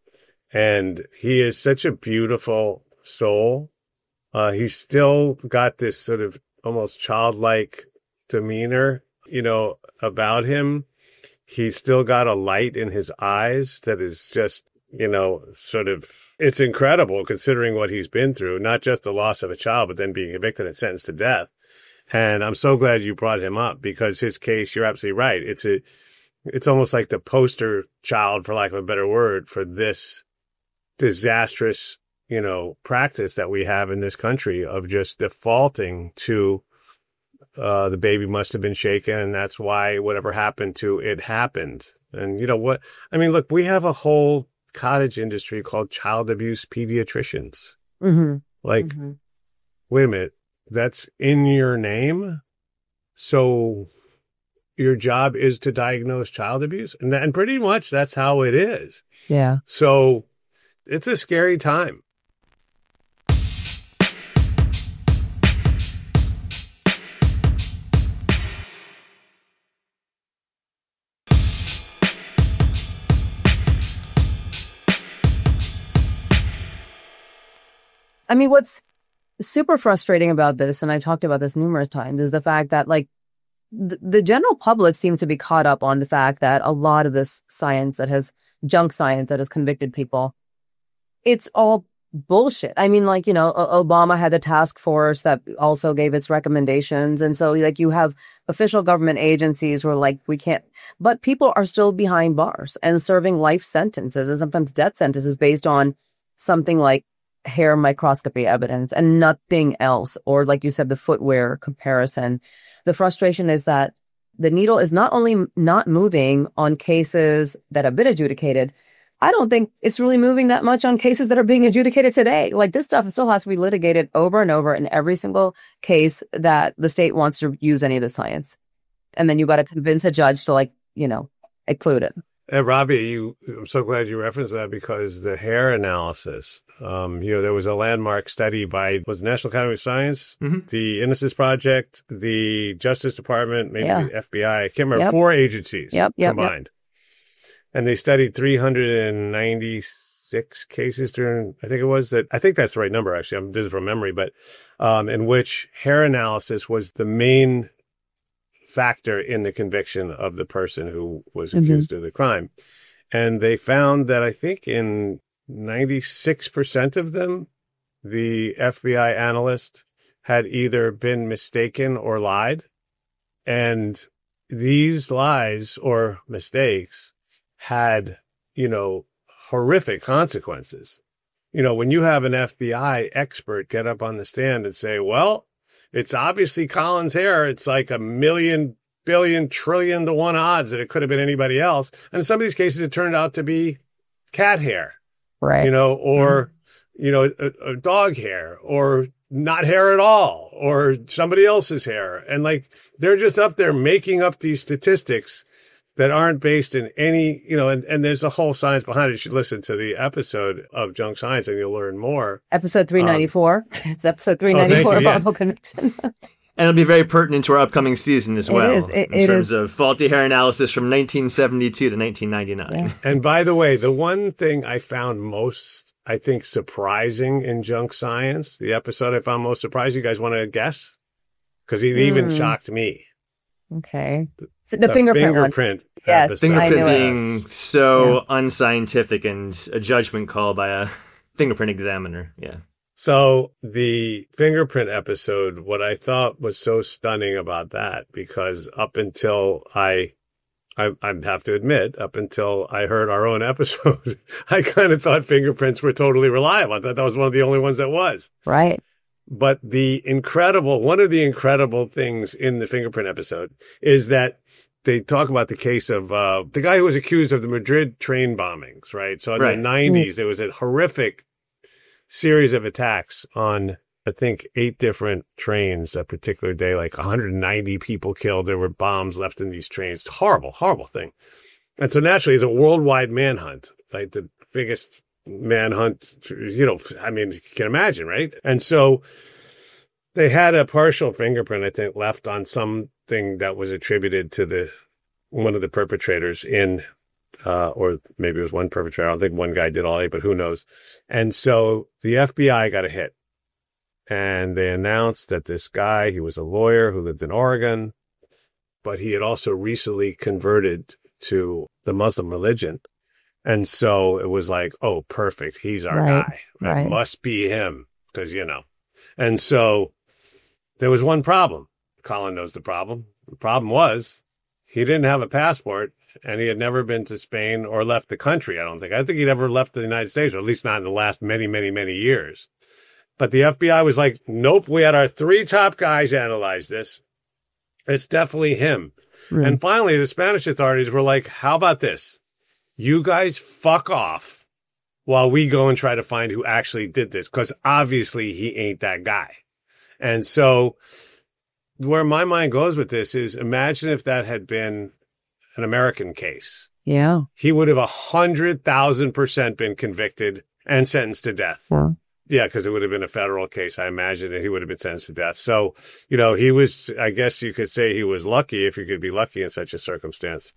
and he is such a beautiful soul. Uh, he's still got this sort of almost childlike demeanor, you know, about him. He's still got a light in his eyes that is just, you know, sort of, it's incredible considering what he's been through, not just the loss of a child, but then being evicted and sentenced to death. And I'm so glad you brought him up, because his case, you're absolutely right. It's a, it's almost like the poster child, for lack of a better word, for this disastrous, you know, practice that we have in this country of just defaulting to Uh, the baby must have been shaken, and that's why whatever happened to it happened. And you know what? I mean, look, we have a whole cottage industry called child abuse pediatricians. Mm-hmm. Like, mm-hmm. wait a minute, that's in your name? So your job is to diagnose child abuse? And, and pretty much that's how it is. Yeah. So it's a scary time. I mean, what's super frustrating about this, and I've talked about this numerous times, is the fact that like th- the general public seems to be caught up on the fact that a lot of this science that has junk science that has convicted people, it's all bullshit. I mean, like, you know, o- Obama had a task force that also gave its recommendations. And so like you have official government agencies who are like, we can't, but people are still behind bars and serving life sentences and sometimes death sentences based on something like hair microscopy evidence and nothing else. Or like you said, the footwear comparison. The frustration is that the needle is not only not moving on cases that have been adjudicated, I don't think it's really moving that much on cases that are being adjudicated today. Like this stuff still has to be litigated over and over in every single case that the state wants to use any of the science. And then you got to convince a judge to like, you know, include it. And Robbie, you, I'm so glad you referenced that because the hair analysis, um, you know, there was a landmark study by was the National Academy of Science, mm-hmm. the Innocence Project, the Justice Department, maybe yeah. the F B I. I can't remember, yep. four agencies yep, yep, combined. Yep. And they studied three hundred ninety-six cases during, I think it was that, I think that's the right number, actually. I'm this is from memory, but um, in which hair analysis was the main factor in the conviction of the person who was accused mm-hmm. of the crime. And they found that I think in ninety-six percent of them, the F B I analyst had either been mistaken or lied. And these lies or mistakes had, you know, horrific consequences. You know, when you have an F B I expert get up on the stand and say, well, it's obviously Colin's hair. It's like a million, billion, trillion to one odds that it could have been anybody else. And in some of these cases, it turned out to be cat hair, right? You know, or, mm-hmm. you know, a, a dog hair or not hair at all or somebody else's hair. And like, they're just up there making up these statistics that aren't based in any, you know, and, and there's a whole science behind it. You should listen to the episode of Junk Science and you'll learn more. Episode three ninety-four. Um, it's episode three ninety-four of Wrongful Conviction. And it'll be very pertinent to our upcoming season as well. It is. It, in it terms is. of faulty hair analysis from nineteen seventy-two to nineteen ninety-nine. Yeah. And by the way, the one thing I found most, I think, surprising in Junk Science, the episode I found most surprising, you guys want to guess? Because it mm. even shocked me. Okay. The, the, the fingerprint, fingerprint one. Yes, episode. Fingerprint I knew being it. so yeah. unscientific and a judgment call by a fingerprint examiner. Yeah. So the fingerprint episode, what I thought was so stunning about that, because up until I, I, I have to admit, up until I heard our own episode, I kind of thought fingerprints were totally reliable. I thought that was one of the only ones that was. Right. But the incredible, one of the incredible things in the fingerprint episode is that they talk about the case of uh, the guy who was accused of the Madrid train bombings, right? So in right. the nineties, there was a horrific series of attacks on, I think, eight different trains a particular day, like one hundred ninety people killed. There were bombs left in these trains. Horrible, horrible thing. And so naturally, it's a worldwide manhunt, like the biggest manhunt, you know, I mean, you can imagine, right? And so they had a partial fingerprint, I think, left on something that was attributed to the one of the perpetrators in, uh, or maybe it was one perpetrator. I don't think one guy did all eight, but who knows? And so the F B I got a hit. And they announced that this guy, he was a lawyer who lived in Oregon, but he had also recently converted to the Muslim religion. And so it was like, oh, perfect. He's our right, guy. That right. must be him because, you know. And so there was one problem. Colin knows the problem. The problem was he didn't have a passport and he had never been to Spain or left the country, I don't think. I think he'd ever left the United States, or at least not in the last many, many, many years. But the F B I was like, nope, we had our three top guys analyze this. It's definitely him. Right. And finally, the Spanish authorities were like, how about this? You guys fuck off while we go and try to find who actually did this, because obviously he ain't that guy. And so where my mind goes with this is, imagine if that had been an American case. Yeah. He would have a hundred thousand percent been convicted and sentenced to death. Yeah. Yeah, because it would have been a federal case. I imagine that he would have been sentenced to death. So, you know, he was, I guess you could say he was lucky, if you could be lucky in such a circumstance.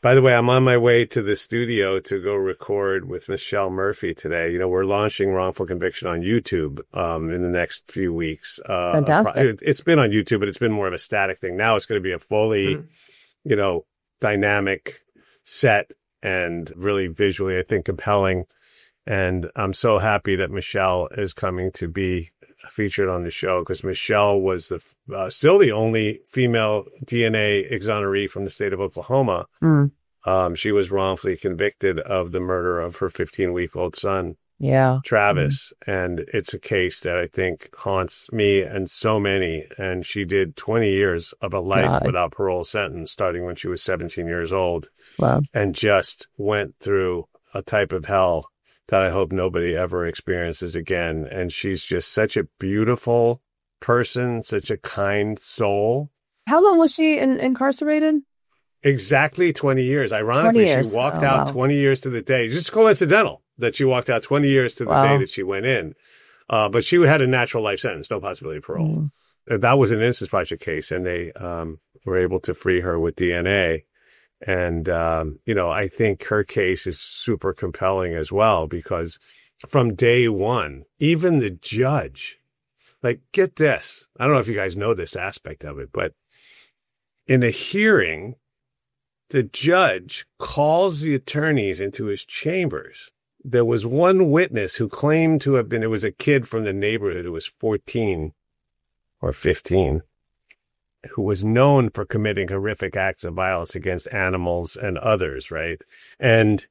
By the way, I'm on my way to the studio to go record with Michelle Murphy today. You know, we're launching Wrongful Conviction on YouTube um, in the next few weeks. Uh, Fantastic. It's been on YouTube, but it's been more of a static thing. Now it's going to be a fully, mm-hmm. you know, dynamic set and really visually, I think, compelling. And I'm so happy that Michelle is coming to be featured on the show, because Michelle was the uh, still the only female D N A exoneree from the state of Oklahoma. Mm. Um, she was wrongfully convicted of the murder of her fifteen-week-old son, yeah, Travis. Mm. And it's a case that I think haunts me and so many. And she did twenty years of a life God. without parole sentence, starting when she was seventeen years old. Wow. And just went through a type of hell that I hope nobody ever experiences again. And she's just such a beautiful person, such a kind soul. How long was she in, incarcerated? Exactly twenty years. Ironically, twenty years. She walked oh, out wow. twenty years to the day. Just coincidental that she walked out twenty years to the wow. day that she went in. Uh, but she had a natural life sentence, no possibility of parole. Mm. That was an Innocence Project case, and they um, were able to free her with D N A. And, um, you know, I think her case is super compelling as well, because from day one, even the judge, like, get this. I don't know if you guys know this aspect of it, but in a hearing, the judge calls the attorneys into his chambers. There was one witness who claimed to have been, it was a kid from the neighborhood who was fourteen or fifteen. Who was known for committing horrific acts of violence against animals and others, right? And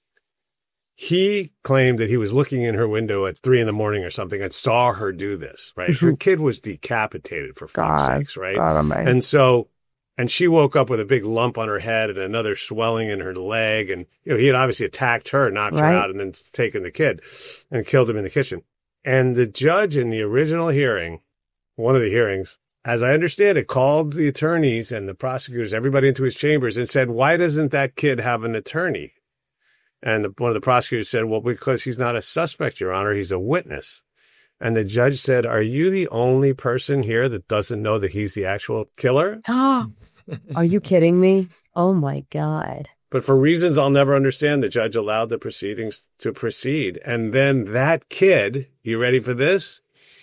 he claimed that he was looking in her window at three in the morning or something and saw her do this, right? Mm-hmm. Her kid was decapitated, for fuck's sakes, right? God, and so, and she woke up with a big lump on her head and another swelling in her leg. And, you know, he had obviously attacked her, knocked right. her out, and then taken the kid and killed him in the kitchen. And the judge in the original hearing, one of the hearings, as I understand it, called the attorneys and the prosecutors, everybody into his chambers, and said, why doesn't that kid have an attorney? And the, one of the prosecutors said, well, because he's not a suspect, Your Honor, he's a witness. And the judge said, are you the only person here that doesn't know that he's the actual killer? Are you kidding me? Oh, my God. But for reasons I'll never understand, the judge allowed the proceedings to proceed. And then that kid, you ready for this?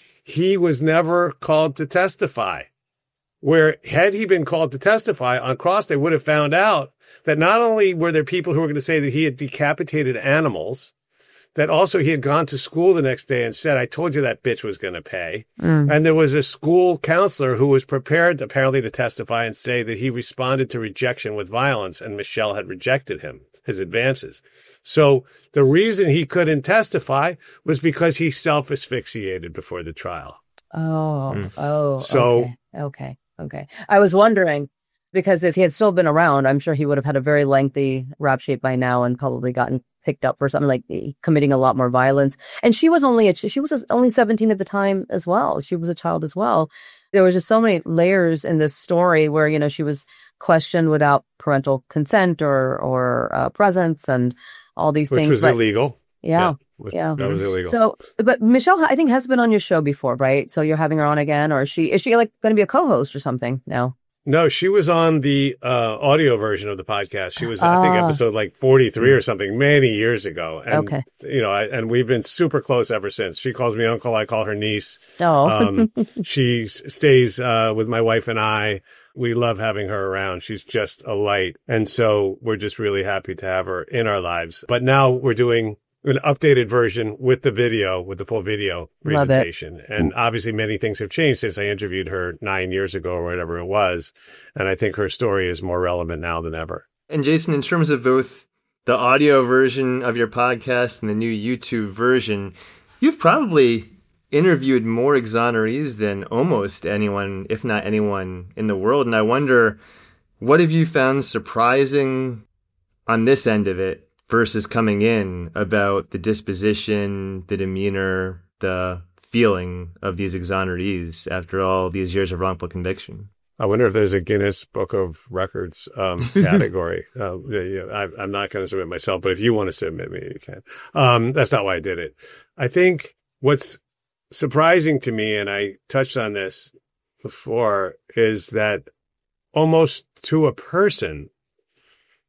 He was never called to testify. Where had he been called to testify on cross, they would have found out that not only were there people who were going to say that he had decapitated animals, that also he had gone to school the next day and said, I told you that bitch was going to pay. Mm. And there was a school counselor who was prepared apparently to testify and say that he responded to rejection with violence, and Michelle had rejected him, his advances. So the reason he couldn't testify was because he self-asphyxiated before the trial. Oh, mm. oh, so okay, okay, okay. I was wondering, because if he had still been around, I'm sure he would have had a very lengthy rap sheet by now and probably gotten picked up for something like committing a lot more violence. And she was only a, she was only seventeen at the time as well. She was a child as well. There was just so many layers in this story where, you know, she was questioned without parental consent or or uh, presence and all these Which things. Which was but, illegal. Yeah. Was, yeah. That was illegal. So, but Michelle, I think, has been on your show before, right? So you're having her on again, or is she, is she like going to be a co-host or something now? No, she was on the uh, audio version of the podcast. She was, uh, I think, episode like forty-three or something many years ago. And, okay. you know, I, and we've been super close ever since. She calls me uncle. I call her niece. Oh. um, she stays uh, with my wife and I. We love having her around. She's just a light. And so we're just really happy to have her in our lives. But now we're doing an updated version with the video, with the full video presentation. And obviously many things have changed since I interviewed her nine years ago or whatever it was. And I think her story is more relevant now than ever. And Jason, in terms of both the audio version of your podcast and the new YouTube version, you've probably interviewed more exonerees than almost anyone, if not anyone in the world. And I wonder, what have you found surprising on this end of it versus coming in about the disposition, the demeanor, the feeling of these exonerees after all these years of wrongful conviction? I wonder if there's a Guinness Book of Records um, category. uh, yeah, I, I'm not going to submit myself, but if you want to submit me, you can. Um, that's not why I did it. I think what's surprising to me, and I touched on this before, is that almost to a person,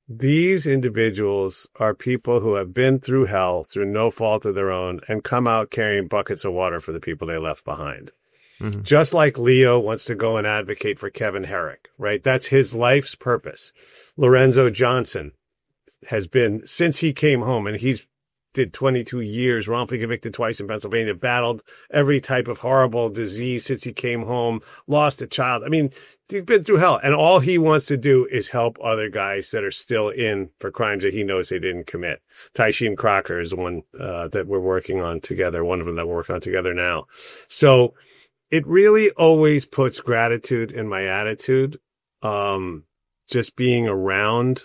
these individuals are people who have been through hell through no fault of their own and come out carrying buckets of water for the people they left behind. Mm-hmm. Just like Leo wants to go and advocate for Kevin Herrick, right? That's his life's purpose. Lorenzo Johnson has been, since he came home, and he's did twenty-two years, wrongfully convicted twice in Pennsylvania, battled every type of horrible disease since he came home, lost a child. I mean, he's been through hell. And all he wants to do is help other guys that are still in for crimes that he knows they didn't commit. Taishim Crocker is one uh, that we're working on together, one of them that we're working on together now. So it really always puts gratitude in my attitude. Um, just being around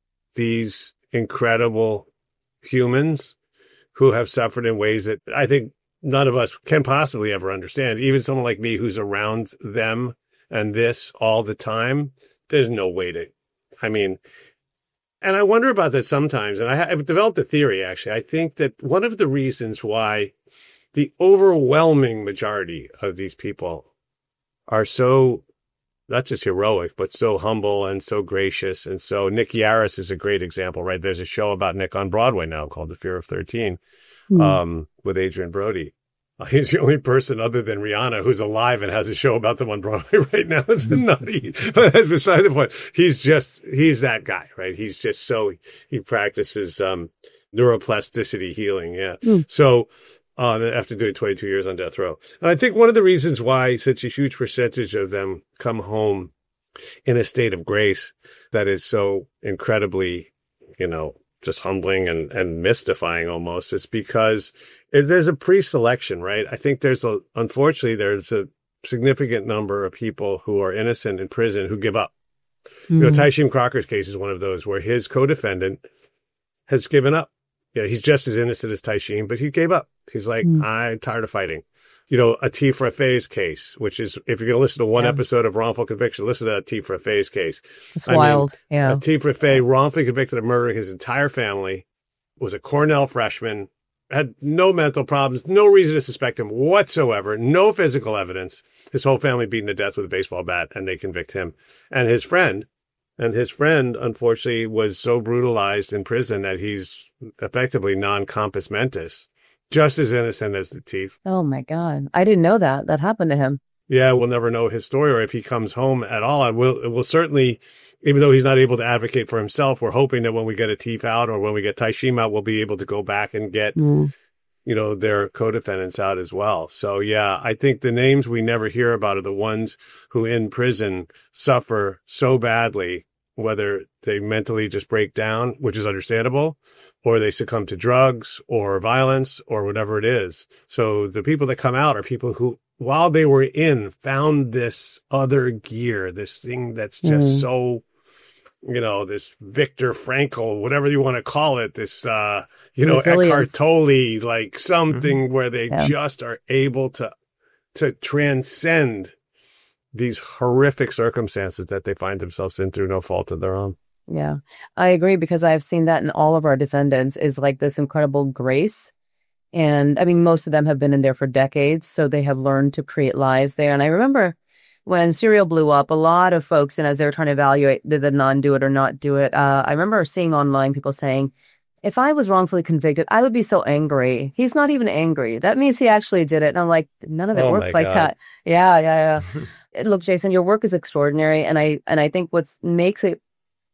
these incredible humans who have suffered in ways that I think none of us can possibly ever understand. Even someone like me who's around them and this all the time, there's no way to, I mean, and I wonder about that sometimes. And I, I've developed a theory, actually. I think that one of the reasons why the overwhelming majority of these people are so, not just heroic, but so humble and so gracious. And so Nick Yaris is a great example, right? There's a show about Nick on Broadway now called The Fear of thirteen mm. um, with Adrian Brody. Uh, he's the only person other than Rihanna who's alive and has a show about them on Broadway right now. It's nutty. But that's beside the point. He's just, he's that guy, right? He's just so, he practices um, neuroplasticity healing. Yeah. Mm. So, Uh, after doing twenty-two years on death row. And I think one of the reasons why such a huge percentage of them come home in a state of grace that is so incredibly, you know, just humbling and, and mystifying almost is because if there's a pre-selection, right? I think there's a, unfortunately, there's a significant number of people who are innocent in prison who give up. Mm-hmm. You know, Taishim Crocker's case is one of those where his co-defendant has given up. Yeah, he's just as innocent as Taishim, but he gave up. He's like, mm. I'm tired of fighting. You know, Atif Rafai's case, which is, if you're going to listen to one yeah. episode of Wrongful Conviction, listen to Atif Rafai's case. It's I wild. Mean, yeah. Atif Rafai, wrongfully convicted of murdering his entire family, was a Cornell freshman, had no mental problems, no reason to suspect him whatsoever, no physical evidence. His whole family beaten to death with a baseball bat, and they convict him. And his friend, and his friend, unfortunately, was so brutalized in prison that he's effectively non-compos mentis, just as innocent as the thief. Oh, my God. I didn't know that. That happened to him. Yeah, we'll never know his story or if he comes home at all. And we'll, we'll certainly, even though he's not able to advocate for himself, we're hoping that when we get Atif out or when we get Taishim out, we'll be able to go back and get, mm. you know, their co-defendants out as well. So, yeah, I think the names we never hear about are the ones who in prison suffer so badly, whether they mentally just break down, which is understandable, or they succumb to drugs or violence or whatever it is. So the people that come out are people who, while they were in, found this other gear, this thing that's just mm. so, you know, this Viktor Frankl, whatever you want to call it, this, uh, you know, Eckhart Tolle, like something mm-hmm. where they yeah. just are able to, to transcend these horrific circumstances that they find themselves in through no fault of their own. Yeah, I agree, because I've seen that in all of our defendants is like this incredible grace. And I mean, most of them have been in there for decades, so they have learned to create lives there. And I remember when Serial blew up, a lot of folks, and as they were trying to evaluate did the non do it or not do it, uh, I remember seeing online people saying, if I was wrongfully convicted, I would be so angry. He's not even angry. That means he actually did it. And I'm like, none of it oh works like that. Yeah, yeah, yeah. Look, Jason, your work is extraordinary. And I and I think what makes it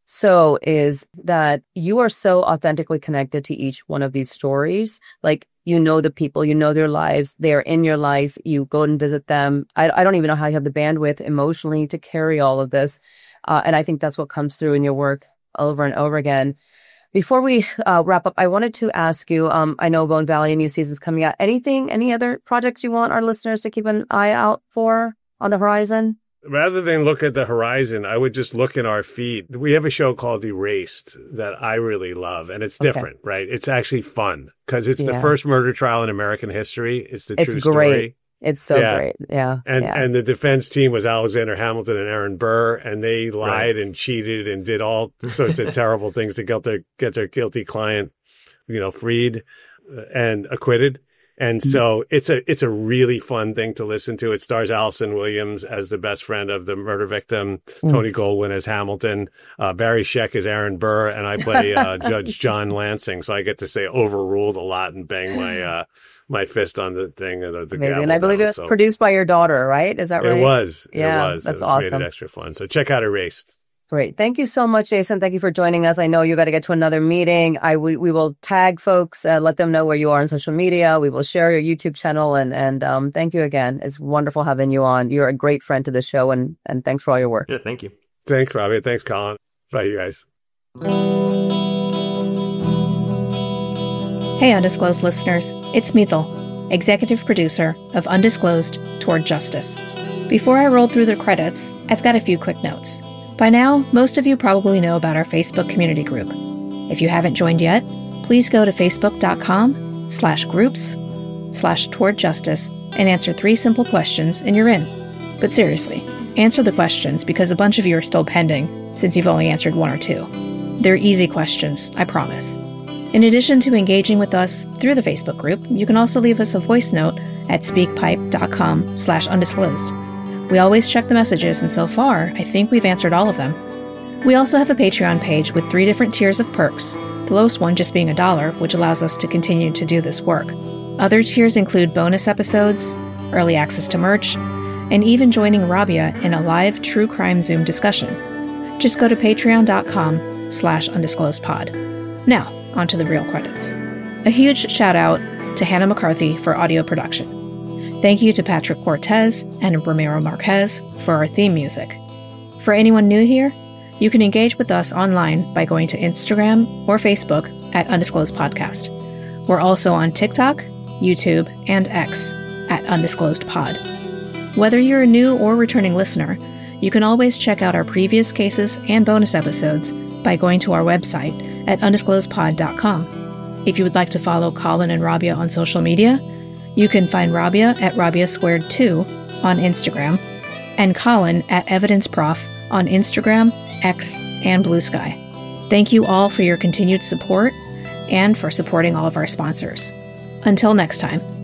so is that you are so authentically connected to each one of these stories. Like, you know the people, you know their lives, they're in your life, you go and visit them. I, I don't even know how you have the bandwidth emotionally to carry all of this. Uh, and I think that's what comes through in your work over and over again. Before we uh, wrap up, I wanted to ask you, um, I know Bone Valley, a new season is coming out. Anything, any other projects you want our listeners to keep an eye out for on the horizon? Rather than look at the horizon, I would just look in our feed. We have a show called Erased that I really love, and it's different, okay. right? It's actually fun because it's yeah. the first murder trial in American history. It's the it's true great. story. It's so yeah. great. Yeah. And yeah. and the defense team was Alexander Hamilton and Aaron Burr, and they lied right. and cheated and did all sorts of terrible things to get their get their guilty client, you know, freed and acquitted. And so it's a it's a really fun thing to listen to. It stars Allison Williams as the best friend of the murder victim, mm. Tony Goldwyn as Hamilton, uh, Barry Sheck as Aaron Burr, and I play uh, Judge John Lansing. So I get to say overruled a lot and bang my uh, my fist on the thing. The, the Amazing. And I believe it was so, produced by your daughter, right? Is that right? It was. Yeah, it was. That's it was awesome. Made it extra fun. So check out Erased. Great. Thank you so much, Jason. Thank you for joining us. I know you got to get to another meeting. I we, we will tag folks, uh, let them know where you are on social media. We will share your YouTube channel. And and um, thank you again. It's wonderful having you on. You're a great friend to the show. And, and thanks for all your work. Yeah, thank you. Thanks, Robbie. Thanks, Colin. Bye, you guys. Hey, Undisclosed listeners. It's Mithil, executive producer of Undisclosed Toward Justice. Before I roll through the credits, I've got a few quick notes. By now, most of you probably know about our Facebook community group. If you haven't joined yet, please go to facebook.com slash groups slash toward justice and answer three simple questions and you're in. But seriously, answer the questions because a bunch of you are still pending since you've only answered one or two. They're easy questions, I promise. In addition to engaging with us through the Facebook group, you can also leave us a voice note at speakpipe.com slash undisclosed. We always check the messages, and so far, I think we've answered all of them. We also have a Patreon page with three different tiers of perks, the lowest one just being a dollar, which allows us to continue to do this work. Other tiers include bonus episodes, early access to merch, and even joining Rabia in a live true crime Zoom discussion. Just go to patreon.com slash undisclosedpod. Now, on to the real credits. A huge shout out to Hannah McCarthy for audio production. Thank you to Patrick Cortez and Ramiro Marquez for our theme music. For anyone new here, you can engage with us online by going to Instagram or Facebook at Undisclosed Podcast. We're also on TikTok, YouTube, and X at Undisclosed Pod. Whether you're a new or returning listener, you can always check out our previous cases and bonus episodes by going to our website at undisclosed pod dot com. If you would like to follow Colin and Rabia on social media, you can find Rabia at Rabia Squared two on Instagram and Colin at EvidenceProf on Instagram, X, and Blue Sky. Thank you all for your continued support and for supporting all of our sponsors. Until next time.